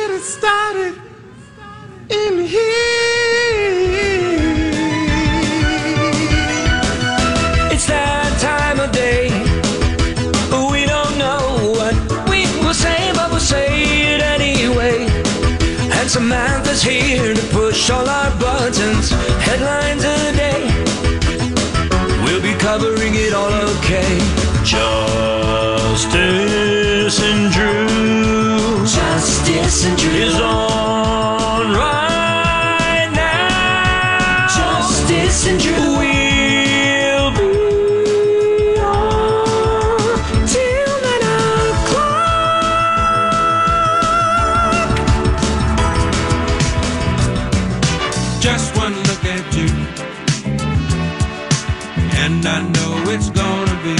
get it started in here. It's that time of day. We don't know what we will say, but we'll say it anyway. And Samantha's here to push all our buttons. Headlines of the day. We'll be covering it all okay. Justice and Drew. Justice and Drew is on right now. Justice and Drew will be on till 9 o'clock. Just one look at you, and I know it's gonna be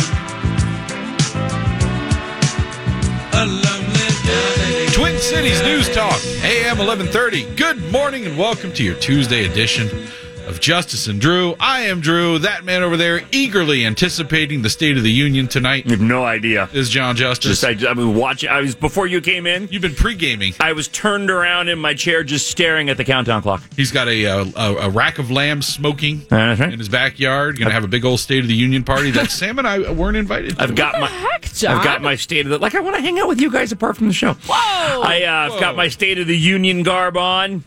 a lovely day. Twin Cities News Talk, AM 1130. Good morning and welcome to your Tuesday edition of Justice and Drew. I am Drew. That man over there eagerly anticipating the State of the Union tonight You have no idea. is John Justice. I've been watching. I was before you came in. You've been pre-gaming. I was turned around in my chair, just staring at the countdown clock. He's got a rack of lambs smoking That's right. in his backyard. Going to have a big old State of the Union party that Sam and I weren't invited to. I've got my State of the I want to hang out with you guys apart from the show. Whoa! I've got my State of the Union garb on.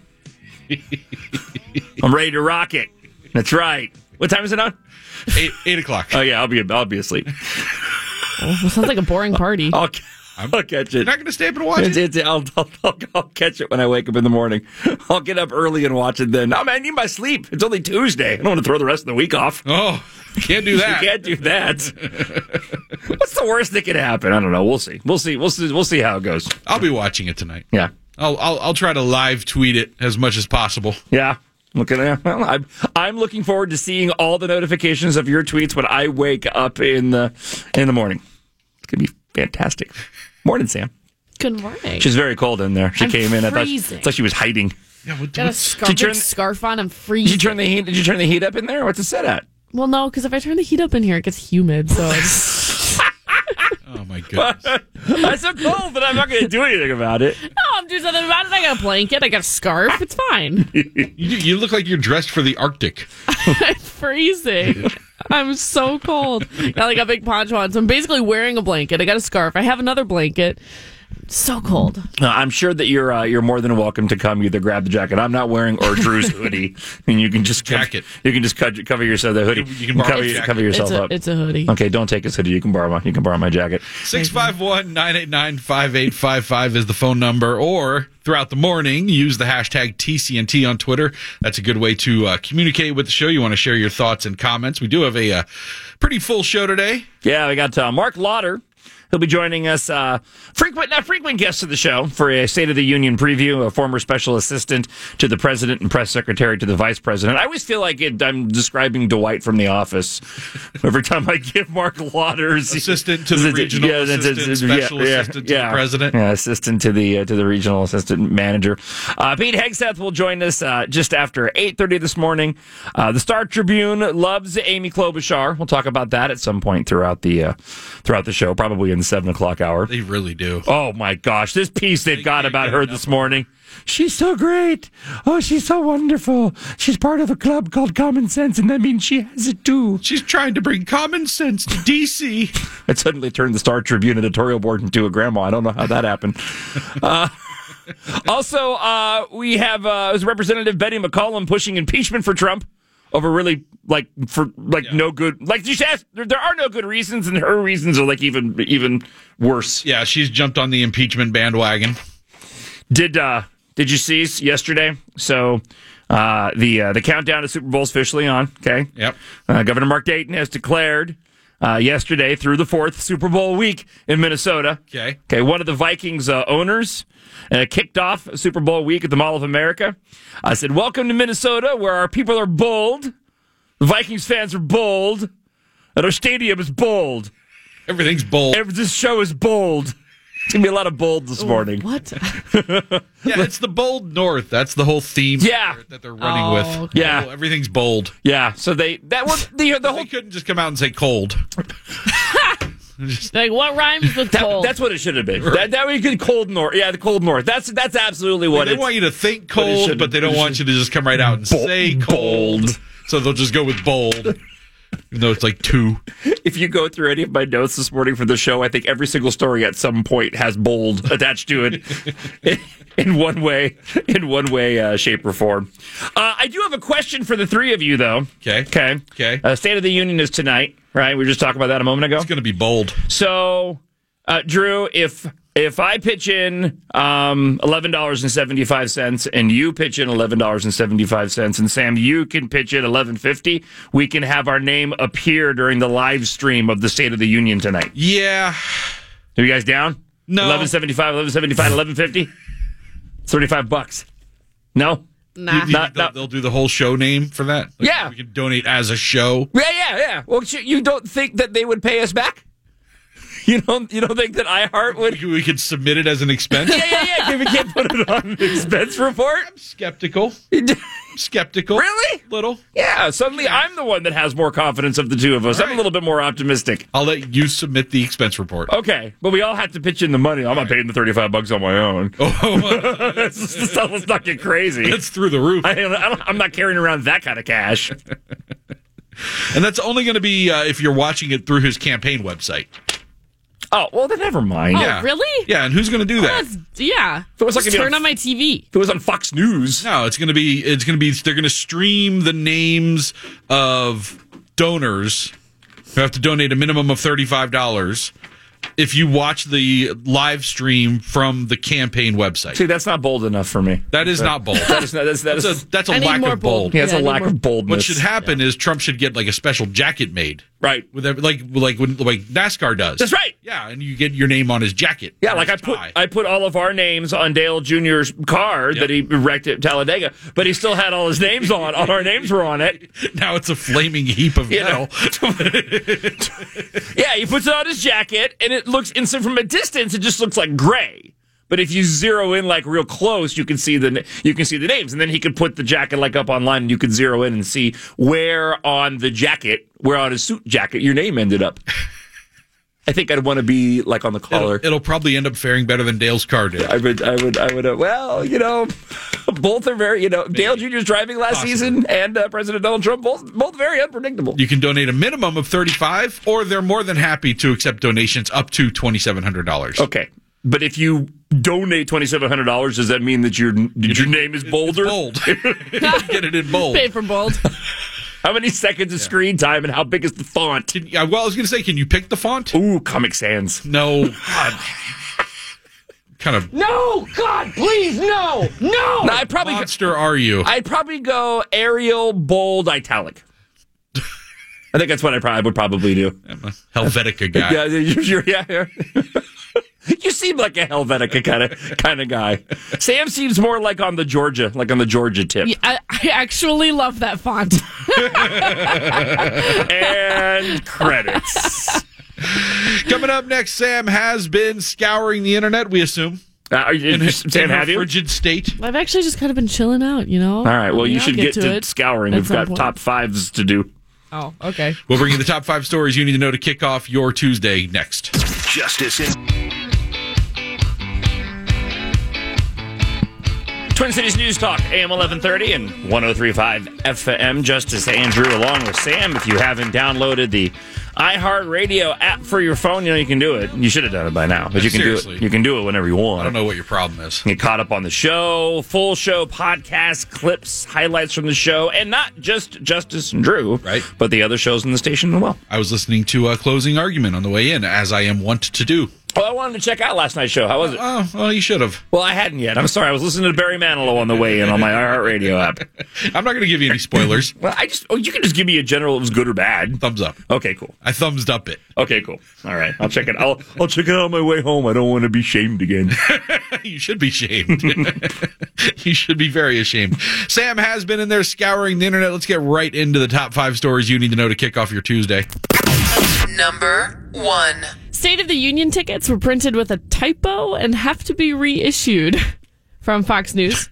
I'm ready to rock it. That's right. What time is it on? 8 o'clock. Oh yeah, I'll be asleep. Well, sounds like a boring party. I'll catch You're it. not going to stay up and watch it? I'll catch it when I wake up in the morning. I'll get up early and watch it then. Oh man, I need my sleep. It's only Tuesday. I don't want to throw the rest of the week off. Oh, can't do that. You can't do that. What's the worst that could happen? I don't know. We'll see. We'll see how it goes. I'll be watching it tonight. Yeah. I'll try to live tweet it as much as possible. Yeah. Well, I'm looking forward to seeing all the notifications of your tweets when I wake up in the morning. It's gonna be fantastic. Morning, Sam. Good morning. She's very cold in there. She came in. Freezing. I thought she was hiding. Yeah, Got a scarf on. I'm freezing. Did you turn the heat up in there? What's it set at? Well, no, because if I turn the heat up in here, it gets humid. So it's... Oh, my goodness. That's so cold that I'm not going to do anything about it. No, I'm doing something about it. I got a blanket. I got a scarf. It's fine. You look like you're dressed for the Arctic. I'm freezing. I'm so cold. Got like a big poncho on. So I'm basically wearing a blanket. I got a scarf. I have another blanket. So cold. I'm sure that you're more than welcome to come either grab the jacket I'm not wearing or Drew's hoodie, and you can just jacket. You can just cover yourself the hoodie. You can borrow the jacket. Cover yourself up. It's a hoodie. Okay, don't take his hoodie. You can borrow my jacket. 651-989-5855 is the phone number, or throughout the morning, use the hashtag TCNT on Twitter. That's a good way to communicate with the show. You want to share your thoughts and comments. We do have a pretty full show today. Yeah, we got Mark Lauder. He'll be joining us, frequent guest of the show for a State of the Union preview, a former special assistant to the president and press secretary to the vice president. I always feel like I'm describing Dwight from The Office every time I give Mark Lauder's Assistant to the regional assistant, special assistant to the president. Yeah, assistant to the regional assistant manager. Pete Hegseth will join us just after 8:30 this morning. The Star Tribune loves Amy Klobuchar. We'll talk about that at some point throughout the show, probably in the 7 o'clock hour. They really do. Oh my gosh, this piece they've got about her this morning. She's so great. Oh, she's so wonderful. She's part of a club called Common Sense, and that means she has it too. She's trying to bring common sense to D.C. It suddenly turned the Star Tribune editorial board into a grandma. I don't know how that happened. Also, we have Representative Betty McCollum pushing impeachment for Trump over really no good. Like you said, there are no good reasons, and her reasons are like even worse. Yeah, she's jumped on the impeachment bandwagon. Did you see yesterday? So the countdown to Super Bowl is officially on. Okay. Yep. Governor Mark Dayton has declared yesterday through the 4th Super Bowl week in Minnesota. Okay. One of the Vikings owners kicked off Super Bowl week at the Mall of America. I said, "Welcome to Minnesota, where our people are bold. The Vikings fans are bold, and our stadium is bold. Everything's bold. This show is bold." It's going to be a lot of bold this morning. What? Yeah, it's the bold north. That's the whole theme that they're running with. Okay. Yeah. Everything's bold. Yeah, so the whole They couldn't just come out and say cold. Like, what rhymes with cold? That's what it should have been. That we could Cold North. Yeah, the Cold North. That's absolutely what They want you to think cold, but they don't want you to just come right out and say cold. bold. So they'll just go with bold. Even though it's like 2. If you go through any of my notes this morning for the show, I think every single story at some point has bold attached to it in one way, shape, or form. I do have a question for the three of you, though. Okay. State of the Union is tonight, right? We were just talking about that a moment ago. It's going to be bold. So, Drew, if I pitch in $11.75 and you pitch in $11.75 and Sam, you can pitch in $11.50, we can have our name appear during the live stream of the State of the Union tonight. Yeah. Are you guys down? No. $11.75, $11.50? It's $35. No? Nah. Not- They'll do the whole show name for that? Like, Yeah. We can donate as a show. Yeah. Well, you don't think that they would pay us back? You don't think that iHeart would? We could submit it as an expense? Yeah. We can't put it on the expense report. Skeptical. Really? Little. Yeah, suddenly I'm the one that has more confidence of the two of us. Right. I'm a little bit more optimistic. I'll let you submit the expense report. Okay, but we all have to pitch in the money. I'm not paying the $35 on my own. Let's not get crazy. That's through the roof. I'm not carrying around that kind of cash. And that's only going to be if you're watching it through his campaign website. Oh, well, then never mind. Oh, Yeah. really? Yeah, and who's going to do that? Yeah. It was like Just if you- turn on my TV. If it was on Fox News. No, they're going to stream the names of donors who have to donate a minimum of $35 if you watch the live stream from the campaign website. See, that's not bold enough for me. That is not bold. That's a I need lack more of bold. bold. yeah, it's Yeah, a I need lack more- of boldness. What should happen is Trump should get like a special jacket made. Right. With like when NASCAR does. That's right. Yeah, and you get your name on his jacket. Yeah, or like his tie. I put all of our names on Dale Jr.'s car that he wrecked at Talladega, but he still had all his names on. All our names were on it. Now it's a flaming heap of metal. Yeah, he puts it on his jacket, and it looks instant from a distance. It just looks like gray. But if you zero in like real close, you can see the names, and then he could put the jacket like up online, and you could zero in and see where on his suit jacket your name ended up. I think I'd want to be like on the collar. It'll probably end up faring better than Dale's car did. I would. Well, both are very. Dale Jr.'s driving last season and President Donald Trump, both very unpredictable. You can donate a minimum of $35, or they're more than happy to accept donations up to $2,700. Okay, but if you donate $2,700, does that mean that your name is bolder? Bold. Get it in bold. Paper bold. How many seconds of screen time and how big is the font? Well, I was going to say, can you pick the font? Ooh, Comic Sans. No. God. Kind of No, God, please, no. No, I'd probably monster are you? I'd probably go Arial bold italic. I think that's what I would probably do. I'm a Helvetica guy. Yeah. You seem like a Helvetica kind of guy. Sam seems more like on the Georgia tip. Yeah, I actually love that font. And credits. Coming up next, Sam has been scouring the internet, we assume. Sam, have you? Frigid state. I've actually just kind of been chilling out, All right, well, you I'll should get to it scouring. at We've some got point. top fives to do. Oh, okay. We'll bring you the top 5 stories you need to know to kick off your Tuesday next. Justice in Twin Cities News Talk, AM 1130 and 103.5 FM. Justice Andrew along with Sam. If you haven't downloaded the iHeartRadio app for your phone, you can do it. You should have done it by now, but you can Seriously. do it. You can do it whenever you want. I don't know what your problem is. Get caught up on the show, full show podcast, clips, highlights from the show, and not just Justice and Drew, Right. but the other shows in the station as well. I was listening to a closing argument on the way in, as I am wont to do. Oh, I wanted to check out last night's show. How was it? Oh, well, you should have. Well, I hadn't yet. I'm sorry. I was listening to Barry Manilow on the way in on my iHeartRadio app. I'm not going to give you any spoilers. Well, you can just give me a general. It was good or bad. Thumbs up. Okay, cool. I thumbsed up it. Okay, cool. All right, I'll check it. I'll check it out on my way home. I don't want to be shamed again. You should be shamed. You should be very ashamed. Sam has been in there scouring the internet. Let's get right into the top 5 stories you need to know to kick off your Tuesday. Number 1. State of the Union tickets were printed with a typo and have to be reissued. From Fox News.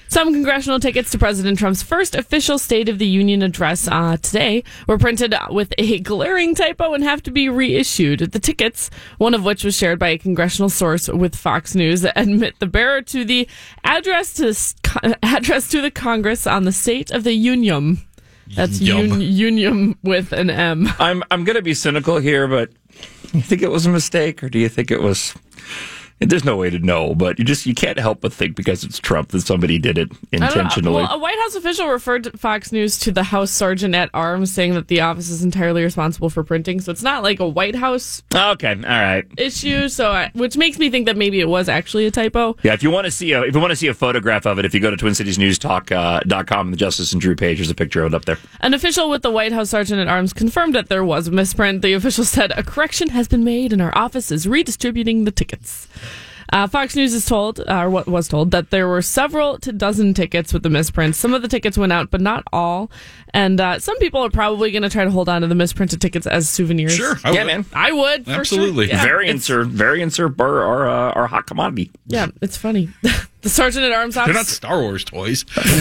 Some congressional tickets to President Trump's first official State of the Union address today were printed with a glaring typo and have to be reissued. The tickets, one of which was shared by a congressional source with Fox News, admit the bearer to the address to the Congress on the State of the Union. That's union with an M. I'm going to be cynical here, but you think it was a mistake, or do you think it was? There's no way to know, but you can't help but think because it's Trump that somebody did it intentionally. Well, a White House official referred to Fox News to the House Sergeant at Arms, saying that the office is entirely responsible for printing. So it's not like a White House okay, all right issue. Which makes me think that maybe it was actually a typo. Yeah, if you want to see a photograph of it, if you go to TwinCitiesNewsTalk.com, the Justice and Drew page, there's a picture of it up there. An official with the White House Sergeant at Arms confirmed that there was a misprint. The official said a correction has been made, and our office is redistributing the tickets. Fox News is told, or what was told, that there were several to dozen tickets with the misprints. Some of the tickets went out, but not all. And some people are probably going to try to hold on to the misprinted tickets as souvenirs. Sure, yeah, man, I would. Absolutely. For sure. Yeah, variants are a hot commodity. Yeah, it's funny. The Sergeant at Arms office. They're not Star Wars toys.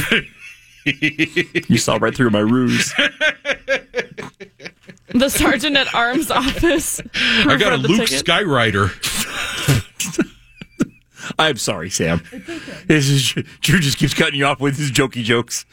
You saw right through my ruse. The Sergeant at Arms office. I got a Luke Skyrider. I'm sorry, Sam. Drew just keeps cutting you off with his jokey jokes.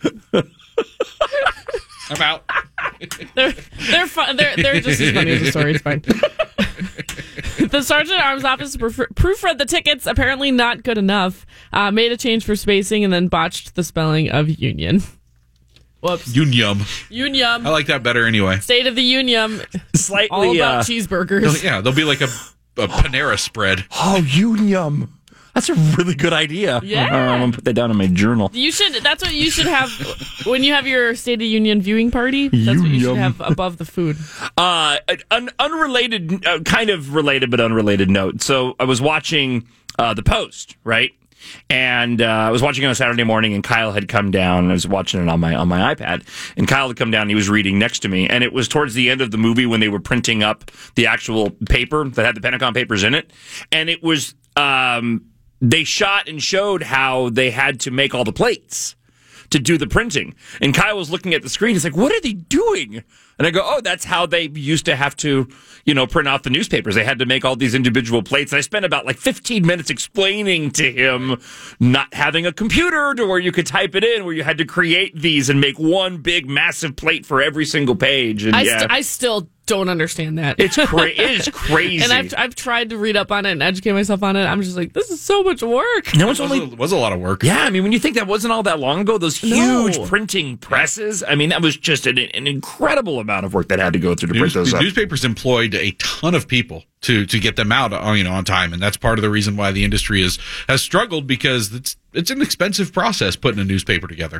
I'm out. They're fun. They're just as funny as the story. It's fine. The Sergeant at Arms office proofread the tickets. Apparently not good enough. Made a change for spacing and then botched the spelling of union. Whoops. Union. Union. I like that better anyway. State of the Union. Slightly. All about cheeseburgers. Yeah, there'll be like a Panera spread. Oh, Union. That's a really good idea. Yeah. I'm going to put that down in my journal. That's what you should have when you have your State of the Union viewing party. That's what you should have above the food. An unrelated, kind of related but unrelated note. So I was watching The Post, right? And I was watching it on a Saturday morning, and Kyle had come down. I was watching it on my iPad, and Kyle had come down. And he was reading next to me, and it was towards the end of the movie when they were printing up the actual paper that had the Pentagon Papers in it, and it was they shot and showed how they had to make all the plates to do the printing. And Kyle was looking at the screen. He's like, "What are they doing?" And I go, "Oh, that's how they used to have to, print out the newspapers. They had to make all these individual plates." And I spent about 15 minutes explaining to him not having a computer to where you could type it in, where you had to create these and make one big, massive plate for every single page. And I still don't understand that. It is crazy. And I've tried to read up on it and educate myself on it. I'm just like, this is so much work. No, It was a lot of work. Yeah, I mean, when you think that wasn't all that long ago, those huge printing presses, I mean, that was just an incredible amount of work that had to go through to print those up. Newspapers employed a ton of people to get them out on time, and that's part of the reason why the industry has struggled, because it's an expensive process putting a newspaper together.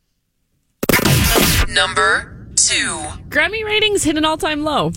Number 2. Grammy ratings hit an all-time low.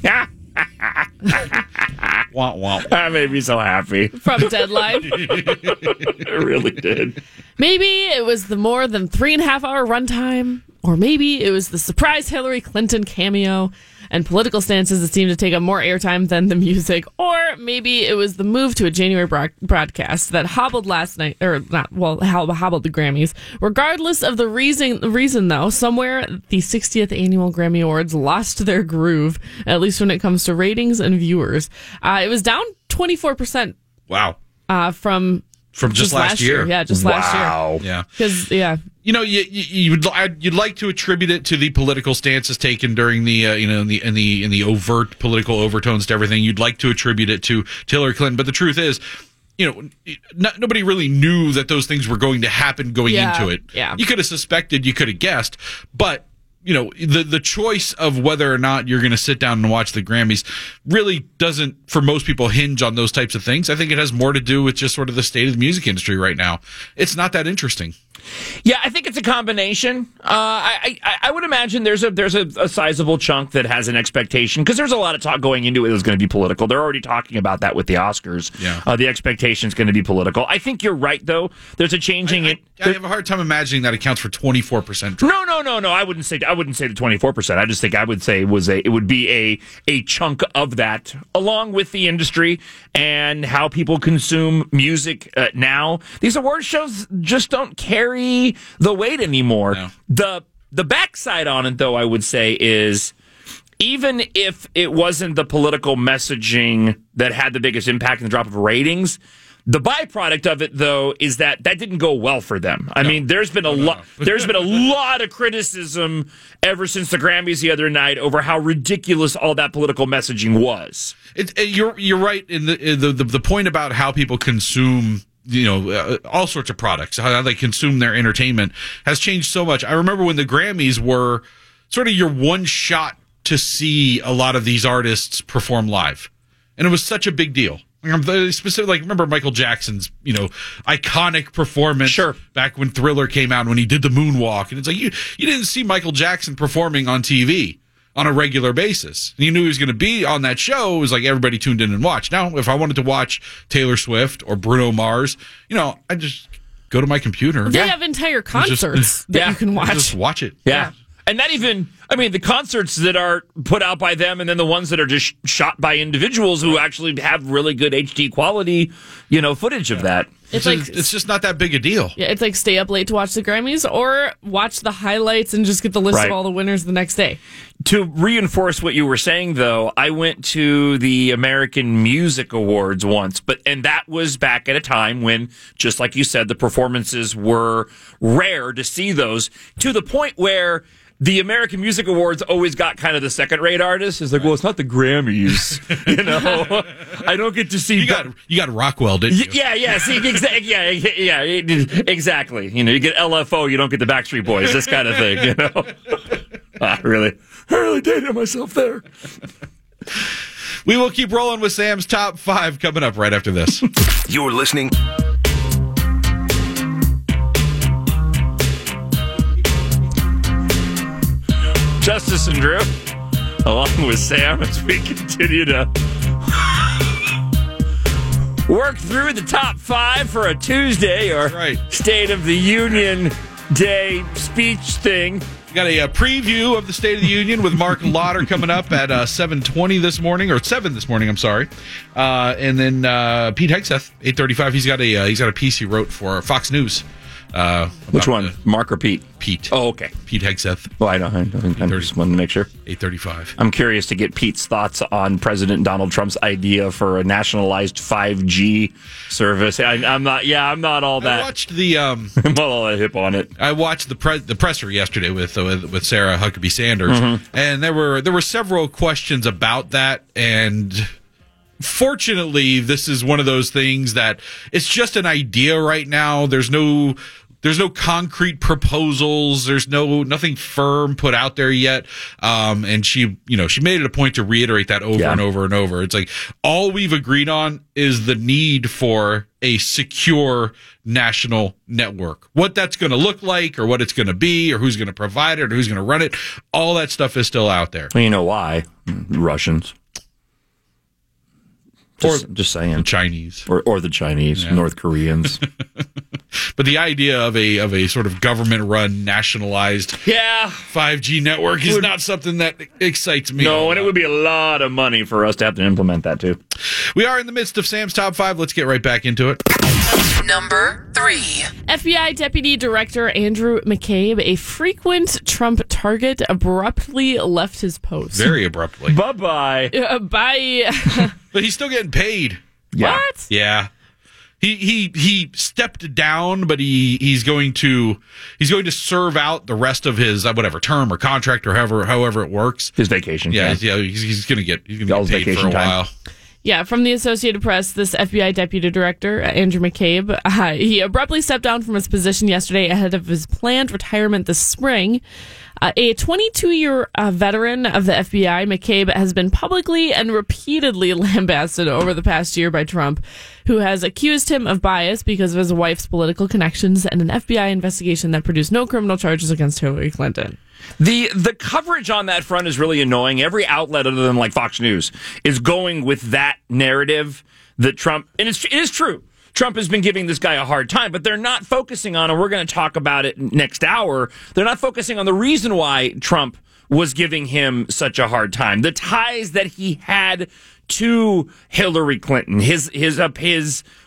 Wah, wah. That made me so happy. From Deadline. It really did. Maybe it was the more than 3.5-hour runtime, or maybe it was the surprise Hillary Clinton cameo and political stances that seemed to take up more airtime than the music, or maybe it was the move to a January broadcast that hobbled last night, hobbled the Grammys. Regardless of the reason though, somewhere the 60th annual Grammy Awards lost their groove, at least when it comes to ratings and viewers. It was down 24%. Wow. From just last year. Yeah, just last year. Yeah. Because, yeah. You'd like to attribute it to the political stances taken during the in the overt political overtones to everything. You'd like to attribute it to Hillary Clinton, but the truth is, nobody really knew that those things were going to happen going into it. Yeah. You could have suspected, you could have guessed, but the choice of whether or not you're going to sit down and watch the Grammys really doesn't, for most people, hinge on those types of things. I think it has more to do with just sort of the state of the music industry right now. It's not that interesting. Yeah, I think it's a combination. I would imagine there's a sizable chunk that has an expectation, because there's a lot of talk going into it that's going to be political. They're already talking about that with the Oscars. Yeah. The expectation is going to be political. I think you're right, though. There's a changing. I have a hard time imagining that accounts for 24% drop. No. I wouldn't say the 24%. I just think I would say it would be a chunk of that, along with the industry and how people consume music now. These award shows just don't carry carry the weight anymore. No. The backside on it, though, I would say is even if it wasn't the political messaging that had the biggest impact in the drop of ratings, the byproduct of it, though, is that didn't go well for them. I mean, there's been a lot of criticism ever since the Grammys the other night over how ridiculous all that political messaging was. You're right in the point about how people consume, all sorts of products, how they consume their entertainment has changed so much. I remember when the Grammys were sort of your one shot to see a lot of these artists perform live, and it was such a big deal. Specifically, remember Michael Jackson's, iconic performance back when Thriller came out when he did the moonwalk, and it's like you didn't see Michael Jackson performing on TV on a regular basis. And you knew he was going to be on that show. It was like everybody tuned in and watched. Now, if I wanted to watch Taylor Swift or Bruno Mars, I just go to my computer. They have entire concerts that you can watch. Just watch it. Yeah. And not even, the concerts that are put out by them and then the ones that are just shot by individuals who actually have really good HD quality, footage of that. It's just not that big a deal. Yeah, it's like stay up late to watch the Grammys or watch the highlights and just get the list of all the winners the next day. To reinforce what you were saying, though, I went to the American Music Awards once, and that was back at a time when, just like you said, the performances were rare to see those, to the point where the American Music Awards always got kind of the second-rate artists. It's like, well, it's not the Grammys, I don't get to see. You got Rockwell, didn't you? Yeah. See, exactly. You get LFO, you don't get the Backstreet Boys. This kind of thing. I really dated myself there. We will keep rolling with Sam's Top 5 coming up right after this. You're listening. Justice and Drew, along with Sam, as we continue to work through the top 5 for a Tuesday or State of the Union Day speech thing. We got a preview of the State of the Union with Mark Lauder coming up at 7:20 this morning, or 7 this morning. I'm sorry, and then Pete Hegseth, 8:35. He's got a piece he wrote for Fox News. Which one? Mark or Pete? Pete. Oh, okay. Pete Hegseth. Well, I just wanted to make sure. 8:35. I'm curious to get Pete's thoughts on President Donald Trump's idea for a nationalized 5G service. I'm not all that. I watched the. I'm not all that hip on it. I watched the presser yesterday with Sarah Huckabee Sanders, and there were several questions about that, and fortunately, this is one of those things that it's just an idea right now. There's no concrete proposals. There's nothing firm put out there yet. And she made it a point to reiterate that over and over and over. It's like all we've agreed on is the need for a secure national network. What that's going to look like, or what it's going to be, or who's going to provide it, or who's going to run it. All that stuff is still out there. Well, you know why? Russians. Just saying. The Chinese. Or the Chinese, North Koreans. But the idea of a sort of government-run, nationalized 5G network is not something that excites me. No, and it would be a lot of money for us to have to implement that, too. We are in the midst of Sam's Top 5. Let's get right back into it. Number 3. FBI Deputy Director Andrew McCabe, a frequent Trump target, abruptly left his post. Very abruptly. Bye-bye. Bye. But he's still getting paid. Yeah. What? Yeah. He stepped down, but he's going to serve out the rest of his term or contract or however it works. His vacation. He's going to get paid for a while. Yeah, from the Associated Press, this FBI Deputy Director, Andrew McCabe, he abruptly stepped down from his position yesterday ahead of his planned retirement this spring. A 22-year veteran of the FBI, McCabe has been publicly and repeatedly lambasted over the past year by Trump, who has accused him of bias because of his wife's political connections and an FBI investigation that produced no criminal charges against Hillary Clinton. The coverage on that front is really annoying. Every outlet other than like Fox News is going with that narrative that Trump, and it is true. Trump has been giving this guy a hard time, but they're not focusing on, and we're going to talk about it next hour, they're not focusing on the reason why Trump was giving him such a hard time. The ties that he had to Hillary Clinton, his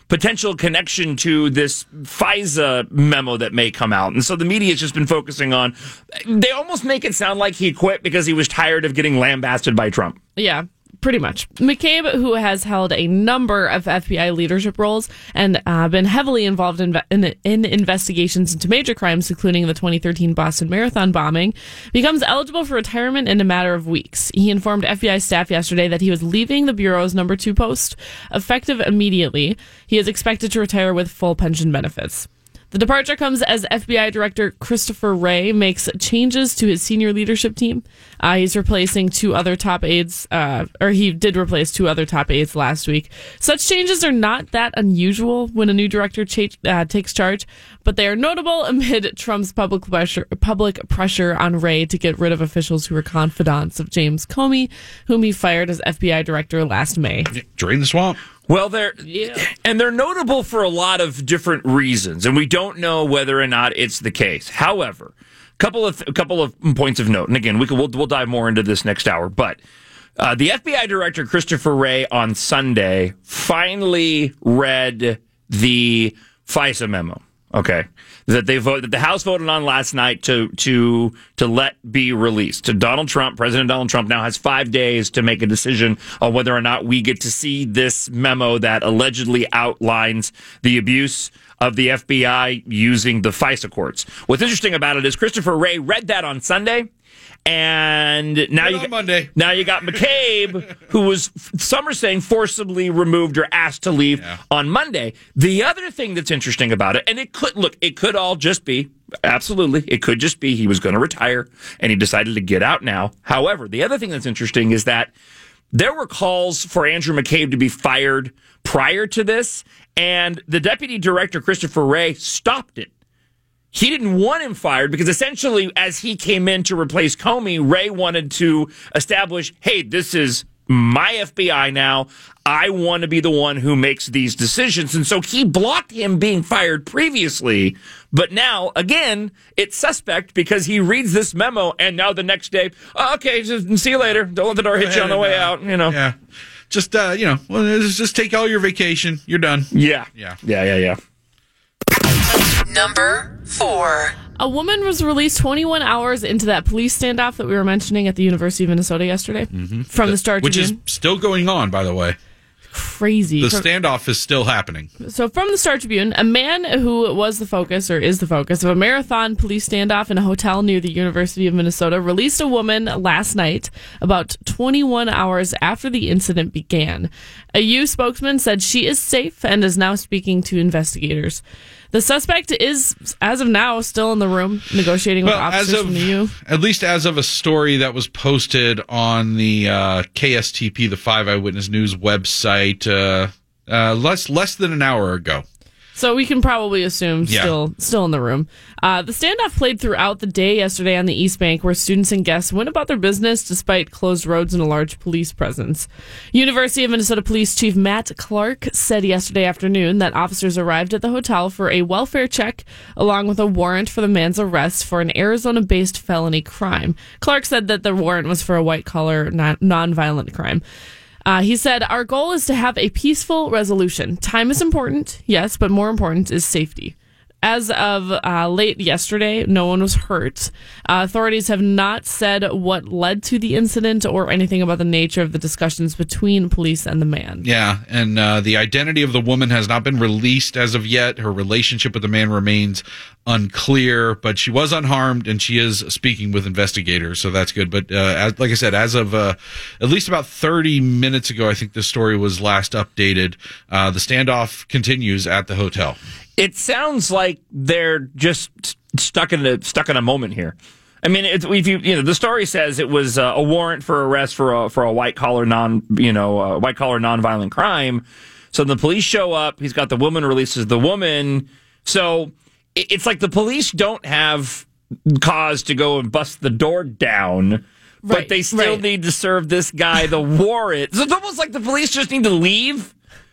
potential connection to this FISA memo that may come out. And so the media has just been focusing on, they almost make it sound like he quit because he was tired of getting lambasted by Trump. Yeah, pretty much. McCabe, who has held a number of FBI leadership roles and been heavily involved in investigations into major crimes, including the 2013 Boston Marathon bombing, becomes eligible for retirement in a matter of weeks. He informed FBI staff yesterday that he was leaving the Bureau's number 2 post, effective immediately. He is expected to retire with full pension benefits. The departure comes as FBI Director Christopher Wray makes changes to his senior leadership team. He's replacing 2 other top aides, or he did replace 2 other top aides last week. Such changes are not that unusual when a new director takes charge, but they are notable amid Trump's public pressure on Wray to get rid of officials who were confidants of James Comey, whom he fired as FBI Director last May. Drain the swamp. Well, they're notable for a lot of different reasons, and we don't know whether or not it's the case. However, a couple of points of note, and again, we'll dive more into this next hour. But the FBI Director Christopher Wray on Sunday finally read the FISA memo. Okay, that the House voted on last night to let be released. To Donald Trump, President Donald Trump now has 5 days to make a decision on whether or not we get to see this memo that allegedly outlines the abuse of the FBI using the FISA courts. What's interesting about it is Christopher Wray read that on Sunday. And now you got McCabe, who was, some are saying, forcibly removed or asked to leave on Monday. The other thing that's interesting about it, and it could all just be, absolutely, it could just be he was going to retire and he decided to get out now. However, the other thing that's interesting is that there were calls for Andrew McCabe to be fired prior to this, and the Deputy Director, Christopher Wray, stopped it. He didn't want him fired because essentially as he came in to replace Comey, Wray wanted to establish, hey, this is my FBI now. I want to be the one who makes these decisions. And so he blocked him being fired previously. But now, again, it's suspect because he reads this memo and now the next day, okay, see you later. Don't let the door hit you on the way out, Yeah. Just, just take all your vacation. You're done. Yeah. Number 4. A woman was released 21 hours into that police standoff that we were mentioning at the University of Minnesota yesterday from the Star Tribune. Which is still going on, by the way. Crazy. The standoff is still happening. So from the Star Tribune, a man who was the focus, or is the focus, of a marathon police standoff in a hotel near the University of Minnesota released a woman last night, about 21 hours after the incident began. A U spokesman said she is safe and is now speaking to investigators. The suspect is, as of now, still in the room negotiating with officers from the U. At least as of a story that was posted on the KSTP, the 5 Eyewitness News website, less than an hour ago. So we can probably assume still in the room. The standoff played throughout the day yesterday on the East Bank, where students and guests went about their business despite closed roads and a large police presence. University of Minnesota Police Chief Matt Clark said yesterday afternoon that officers arrived at the hotel for a welfare check, along with a warrant for the man's arrest for an Arizona-based felony crime. Clark said that the warrant was for a white-collar, non-violent crime. He said, our goal is to have a peaceful resolution. Time is important, yes, but more important is safety. As of late yesterday, no one was hurt. Authorities have not said what led to the incident or anything about the nature of the discussions between police and the man. Yeah, and the identity of the woman has not been released as of yet. Her relationship with the man remains unclear, but she was unharmed and she is speaking with investigators, so that's good. But like I said, as of at least about 30 minutes ago, I think this story was last updated. The standoff continues at the hotel. It sounds like they're just stuck in a moment here. I mean, the story says it was a warrant for arrest for a white collar non-violent crime. So the police show up. He's got the woman, releases the woman. So it's like the police don't have cause to go and bust the door down, but they still need to serve this guy the warrant. So it's almost like the police just need to leave.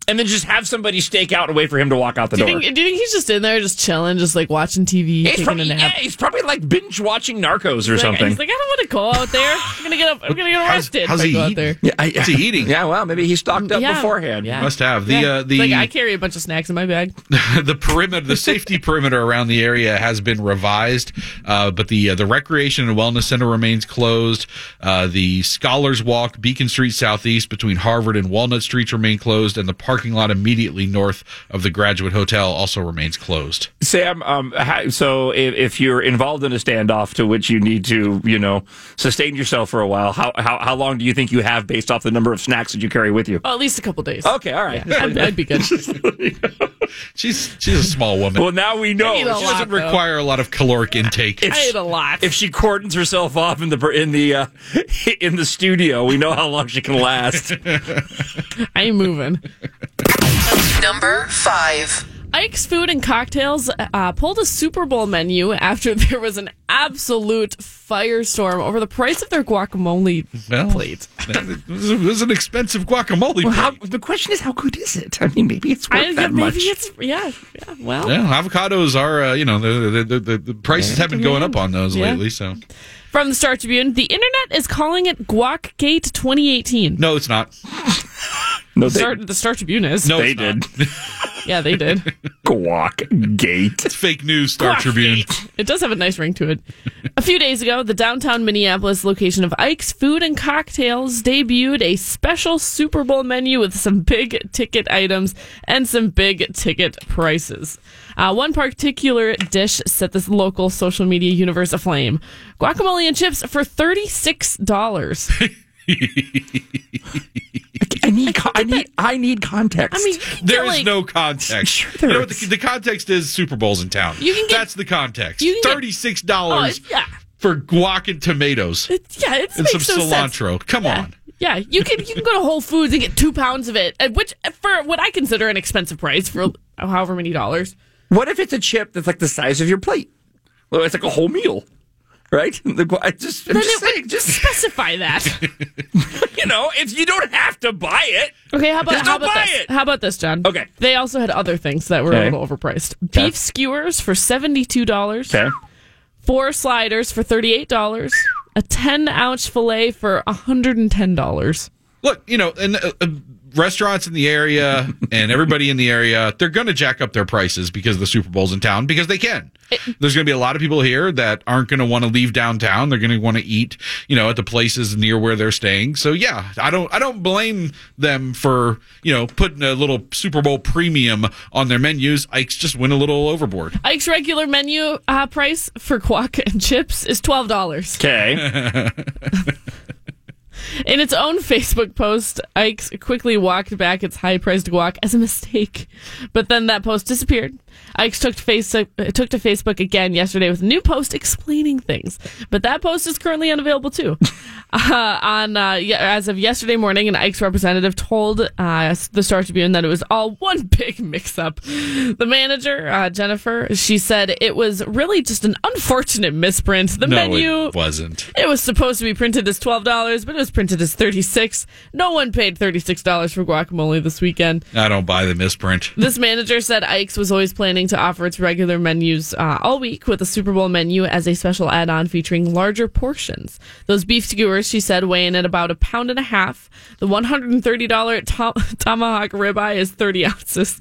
and then just have somebody stake out and wait for him to walk out the door. Do you think he's just in there, just chilling, just like watching TV, He's taking probably, a nap? he's probably like binge watching Narcos or something. He's like, I don't want to go out there. I'm gonna get arrested how's if I he go out eating? there. What's he eating? Yeah, well, maybe he stocked up beforehand. Yeah. Must have Like, I carry a bunch of snacks in my bag. the safety perimeter around the area has been revised, but the recreation and wellness center remains closed. The Scholars Walk, Beacon Street Southeast between Harvard and Walnut Streets remain closed, and the parking lot immediately north of the Graduate Hotel also remains closed. Sam, so if you're involved in a standoff to which you need to, sustain yourself for a while, how long do you think you have based off the number of snacks that you carry with you? Oh, at least a couple days. Okay, all right. Yeah, I'd be good. She's a small woman. Well, now we know. I eat a She lot, doesn't though. require a lot of caloric intake. I ate a lot. If she cordons herself off in the studio, we know how long she can last. I ain't moving. Number 5. Ike's Food and Cocktails pulled a Super Bowl menu after there was an absolute firestorm over the price of their guacamole plate. It was an expensive guacamole plate. The question is, how good is it? I mean, maybe it's worth that much. Well. Yeah, avocados are, the prices have been going up on those lately. So From the Star Tribune, the internet is calling it Guacgate 2018. no, it's not. No, The Star Tribune is. No, they it's not. did. Yeah, they did. Guac Gate. It's fake news, Star Tribune. It does have a nice ring to it. A few days ago, the downtown Minneapolis location of Ike's Food and Cocktails debuted a special Super Bowl menu with some big ticket items and some big ticket prices. One particular dish set this local social media universe aflame. Guacamole and chips for $36. I need context. I mean, There is no context. Sure there you know what is. the context is? Super Bowl's in town. You can get- That's the context. you can get- $36 yeah. for guac and tomatoes It and makes some no sense. cilantro. Come on. Yeah, you can go to Whole Foods and get 2 pounds of it, which for what I consider an expensive price for however many dollars. What if it's a chip that's like the size of your plate? Well, it's like a whole meal, right? I'm just saying, just Specify that. if you don't have to buy it. Okay, how Just about don't buy this? it. How about this, John? Okay. They also had other things that were Okay. a little overpriced. Beef skewers for $72. Okay. 4 sliders for $38. A 10-ounce fillet for $110. Look, and restaurants in the area and everybody in the area, they're going to jack up their prices because the Super Bowl's in town because they can. There's going to be a lot of people here that aren't going to want to leave downtown. They're going to want to eat, at the places near where they're staying. So yeah, I don't blame them for, putting a little Super Bowl premium on their menus. Ike's just went a little overboard. Ike's regular menu price for guac and chips is $12. Okay. In its own Facebook post, Ike's quickly walked back its high-priced guac as a mistake, but then that post disappeared. Ike's took to Facebook again yesterday with a new post explaining things, but that post is currently unavailable too. As of yesterday morning, an Ike's representative told the Star Tribune that it was all one big mix-up. The manager, Jennifer, she said it was really just an unfortunate misprint. The menu it wasn't. it was supposed to be printed as $12, but it was printed as $36. No one paid $36 for guacamole this weekend. I don't buy the misprint. This manager said Ike's was always planning to offer its regular menus all week with a Super Bowl menu as a special add-on featuring larger portions. Those beef skewers, she said, weigh in at about 1.5 pounds. The $130 tomahawk ribeye is 30 ounces.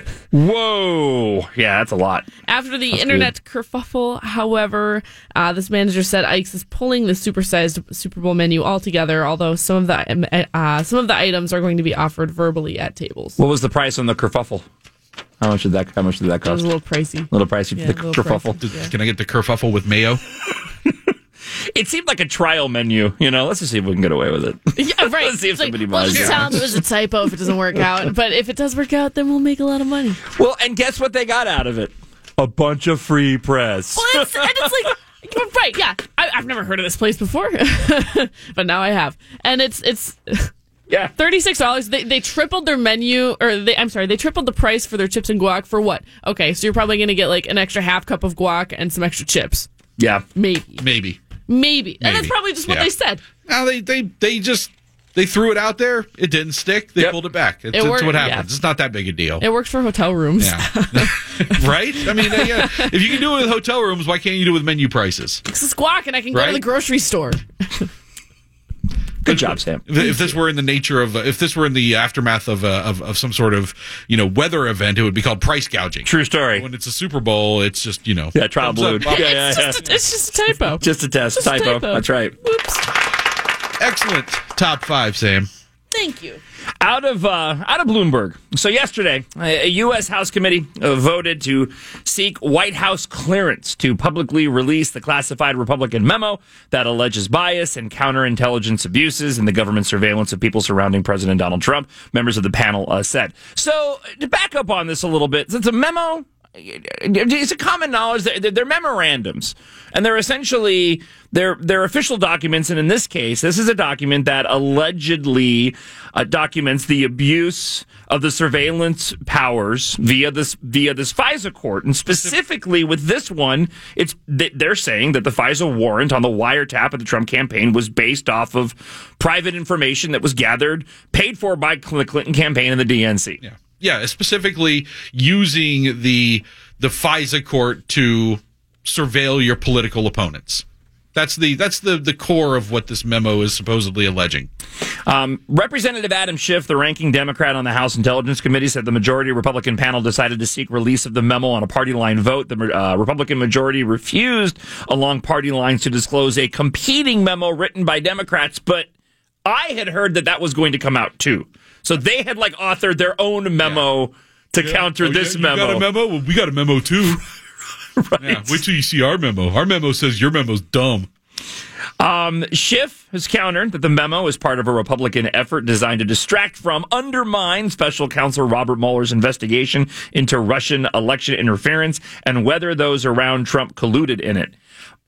Whoa. Yeah, that's a lot. After the internet kerfuffle, however, this manager said Ike's is pulling the supersized Super Bowl menu altogether, although some of the items are going to be offered verbally at tables. What was the price on the kerfuffle? How much did that That was cost? a little pricey. A little pricey Yeah, for the a little kerfuffle. pricey. Yeah. Can I get the kerfuffle with mayo? It seemed like a trial menu. Let's just see if we can get away with it. Yeah, right. Let's see if It's like, somebody we'll buys just it. tell them it was a typo if it doesn't work out. But if it does work out, then we'll make a lot of money. Well, and guess what they got out of it? A bunch of free press. Well, it's like, you're right, yeah. I've never heard of this place before, but now I have. And it's Yeah. $36. They tripled their menu, they tripled the price for their chips and guac for what? Okay, so you're probably going to get like an extra half cup of guac and some extra chips. Yeah. Maybe. Maybe. And that's probably just what Yeah. they said. Now they just They threw it out there. It didn't stick. They Yep. pulled it back. That's worked, what yeah. happens. It's not that big a deal. It worked for hotel rooms. Yeah. Right? I mean, yeah. If you can do it with hotel rooms, why can't you do it with menu prices? It's a squawk, and I can go to Right? the grocery store. Good job, Sam. If this were in the nature of, if this were in the aftermath of some sort of, weather event, it would be called price gouging. True story. When it's a Super Bowl, it's just, Yeah, trial thumbs balloon. up. Yeah. It's just a typo. Just a test. Just a Typo. typo. That's right. Whoops. Excellent. Top 5, Sam. Thank you. Out of Bloomberg. So yesterday, a U.S. House committee voted to seek White House clearance to publicly release the classified Republican memo that alleges bias and counterintelligence abuses in the government surveillance of people surrounding President Donald Trump. Members of the panel said. So to back up on this a little bit, since a memo. It's a common knowledge that they're memorandums, and they're essentially they're official documents. And in this case, this is a document that allegedly documents the abuse of the surveillance powers via this FISA court. And specifically with this one, they're saying that the FISA warrant on the wiretap of the Trump campaign was based off of private information that was gathered, paid for by the Clinton campaign and the DNC. Yeah. Yeah, specifically using the FISA court to surveil your political opponents. That's the core of what this memo is supposedly alleging. Representative Adam Schiff, the ranking Democrat on the House Intelligence Committee, said the majority Republican panel decided to seek release of the memo on a party line vote. The Republican majority refused along party lines to disclose a competing memo written by Democrats, but I had heard that was going to come out too. So they had authored their own memo to counter this memo. You got a memo? Well, we got a memo too. Right. Yeah, wait till you see our memo. Our memo says your memo's dumb. Schiff has countered that the memo is part of a Republican effort designed to distract from, undermine Special Counsel Robert Mueller's investigation into Russian election interference and whether those around Trump colluded in it.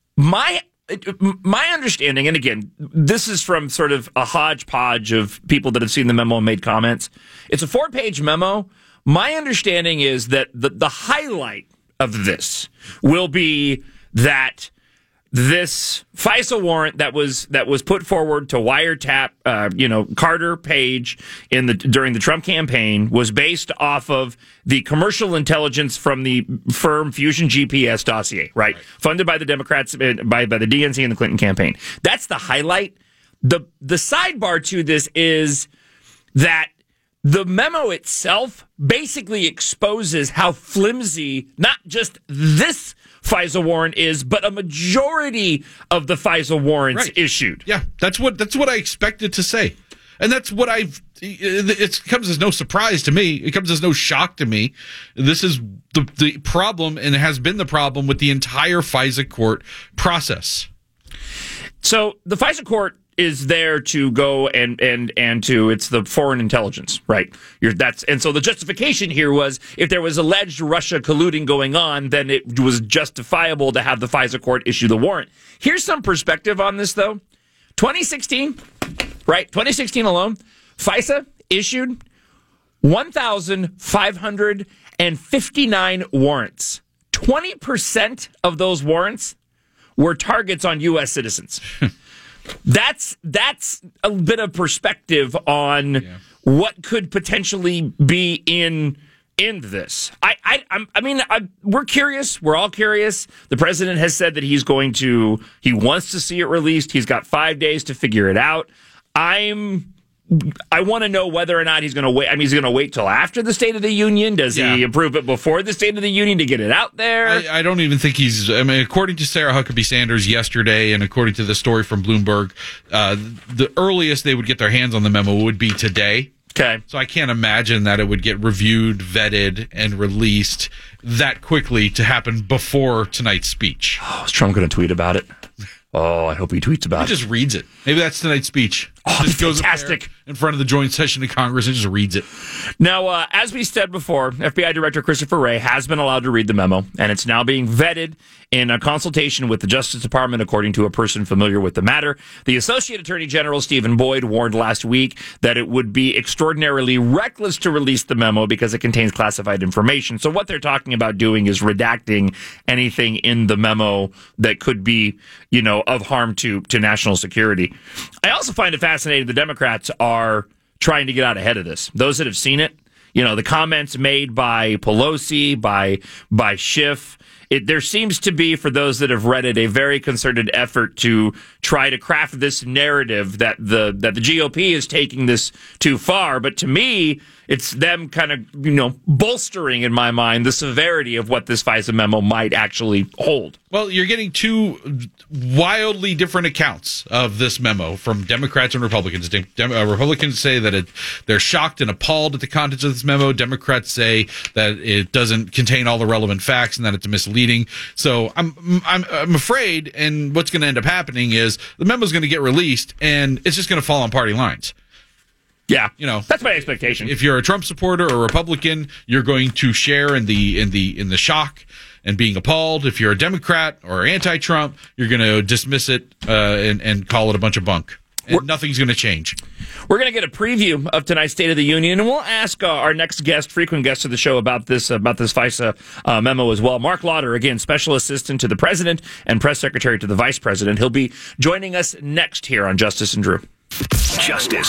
My understanding, and again, this is from sort of a hodgepodge of people that have seen the memo and made comments. It's a 4-page memo. My understanding is that the highlight of this will be that this FISA warrant that was put forward to wiretap, Carter Page during the Trump campaign was based off of the commercial intelligence from the firm Fusion GPS dossier, right? Funded by the Democrats, by the DNC and the Clinton campaign. That's the highlight. The sidebar to this is that the memo itself basically exposes how flimsy not just this FISA warrant is, but a majority of the FISA warrants issued. Yeah, that's what I expected to say. And that's what it comes as no surprise to me. It comes as no shock to me. This is the problem, and it has been the problem with the entire FISA court process. So the FISA court is there to go and to it's the foreign intelligence, right? And so the justification here was if there was alleged Russia colluding going on, then it was justifiable to have the FISA court issue the warrant. Here's some perspective on this, though. 2016, right? 2016 alone, FISA issued 1,559 warrants. 20% of those warrants were targets on U.S. citizens. That's a bit of perspective on what could potentially be in this. We're curious. We're all curious. The president has said that he wants to see it released. He's got 5 days to figure it out. I want to know whether or not he's going to wait. I mean, he's going to wait till after the State of the Union. Does he approve it before the State of the Union to get it out there? I don't even think according to Sarah Huckabee Sanders yesterday, and according to the story from Bloomberg, the earliest they would get their hands on the memo would be today. Okay. So I can't imagine that it would get reviewed, vetted, and released that quickly to happen before tonight's speech. Oh, is Trump going to tweet about it? Oh, I hope he tweets about it. He just reads it. Maybe that's tonight's speech. Oh, just goes fantastic. up there in front of the joint session of Congress and just reads it. Now, as we said before, FBI Director Christopher Wray has been allowed to read the memo, and it's now being vetted in a consultation with the Justice Department, according to a person familiar with the matter. The Associate Attorney General, Stephen Boyd, warned last week that it would be extraordinarily reckless to release the memo because it contains classified information. So what they're talking about doing is redacting anything in the memo that could be, of harm to national security. I also find it fascinating fascinated the Democrats are trying to get out ahead of this. Those that have seen it, the comments made by Pelosi, by Schiff, there seems to be, for those that have read it, a very concerted effort to try to craft this narrative that the GOP is taking this too far. But to me, it's them kind of, bolstering, in my mind, the severity of what this FISA memo might actually hold. Well, you're getting two wildly different accounts of this memo from Democrats and Republicans. Republicans say that they're shocked and appalled at the contents of this memo. Democrats say that it doesn't contain all the relevant facts and that it's misleading. So I'm afraid, and what's going to end up happening is the memo's going to get released, and it's just going to fall on party lines. Yeah, that's my expectation. If you're a Trump supporter or a Republican, you're going to share in the shock and being appalled. If you're a Democrat or anti-Trump, you're going to dismiss it and call it a bunch of bunk. And nothing's going to change. We're going to get a preview of tonight's State of the Union, and we'll ask our next guest, frequent guest of the show, about this FISA memo as well. Mark Lauder, again, Special Assistant to the President and Press Secretary to the Vice President. He'll be joining us next here on Justice and Drew. Justice